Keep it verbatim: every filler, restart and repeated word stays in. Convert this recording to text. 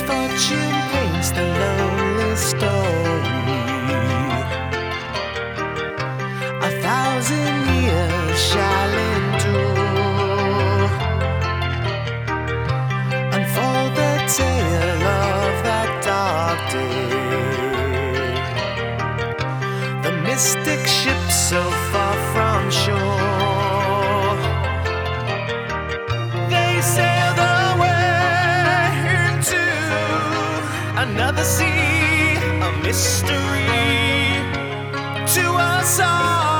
Misfortune paints the lonely story. A thousand years shall endure, unfold the tale of that dark day. The mystic ship so far from shore, they sailed away into another sea, a mystery to us all.